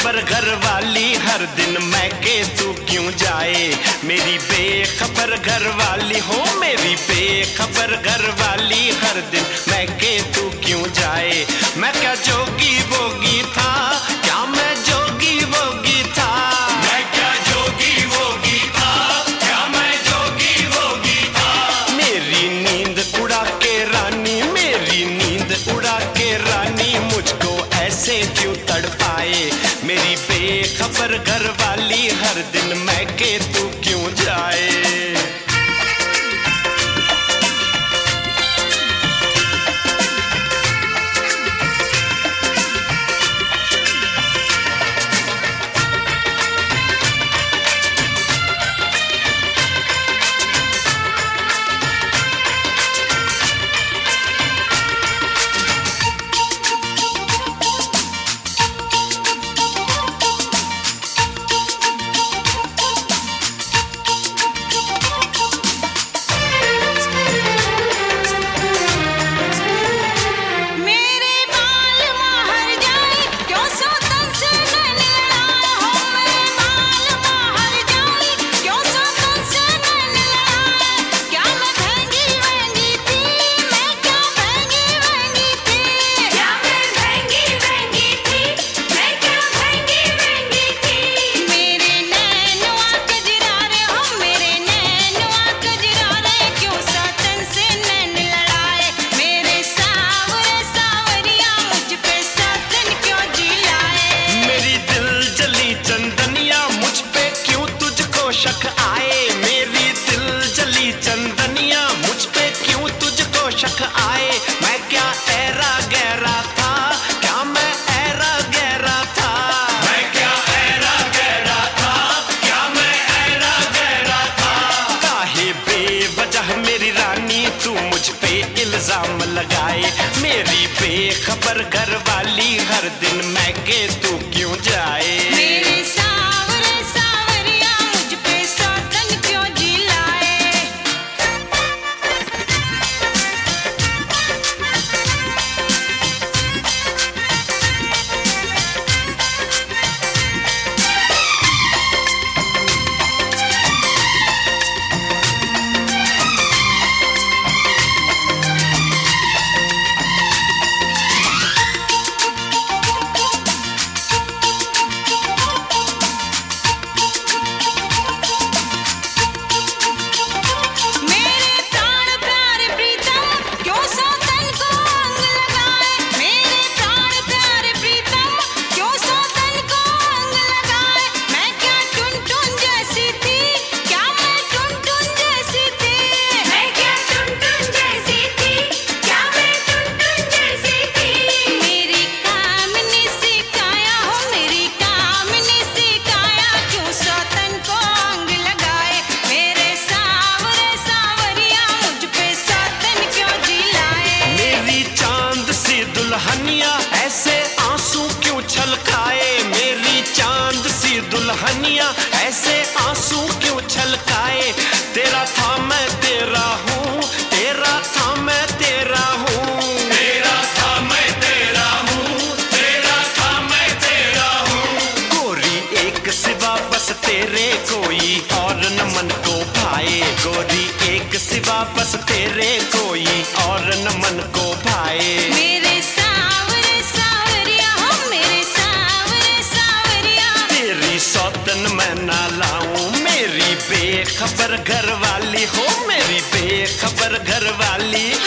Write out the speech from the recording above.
बेखबर घर वाली हर दिन मैं के तू क्यों जाए। मेरी बेखबर घर वाली हो, मेरी बेखबर घर वाली हर दिन मैं के तू क्यों जाए। मैं क्या जोगी वोगी था, क्या मैं जोगी वोगी था। मैं क्या जोगी वोगी था, क्या मैं जोगी वोगी था। मेरी नींद उड़ा के रानी, मेरी नींद उड़ा के रानी मुझको ऐसे क्यों तड़पाए। मेरी बेखबर घर वाली हर दिन मैं के तू क्यों जाए। शक आए मेरी दिल जली चंदनिया, मुझ पे क्यों तुझको शक आए। मैं क्या ऐरा गहरा था, क्या मैं ऐरा गहरा था। मैं क्या ऐरा गहरा था, क्या मैं ऐरा गहरा था। काहे बेवजह मेरी रानी तू मुझ पे इल्जाम लगाए। मेरी बेखबर घर वाली हर दिन मैं के तू क्यों जाए। दुल्हनिया ऐसे आंसू क्यों छलकाए। मेरी चांद सी दुल्हनिया ऐसे आंसू क्यों छलकाए। तेरा था मैं तेरा हूँ, तेरा था मैं तेरा हूँ। तेरा था मैं तेरा हूँ, तेरा था मैं तेरा हूँ। गोरी एक सिवा बस तेरे कोई और न मन को भाए। गोरी एक सिवा बस तेरे कोई और न मन को भाए। सौतन मैं ना लाऊं, मेरी बेखबर घर वाली हो, मेरी बेखबर घर वाली।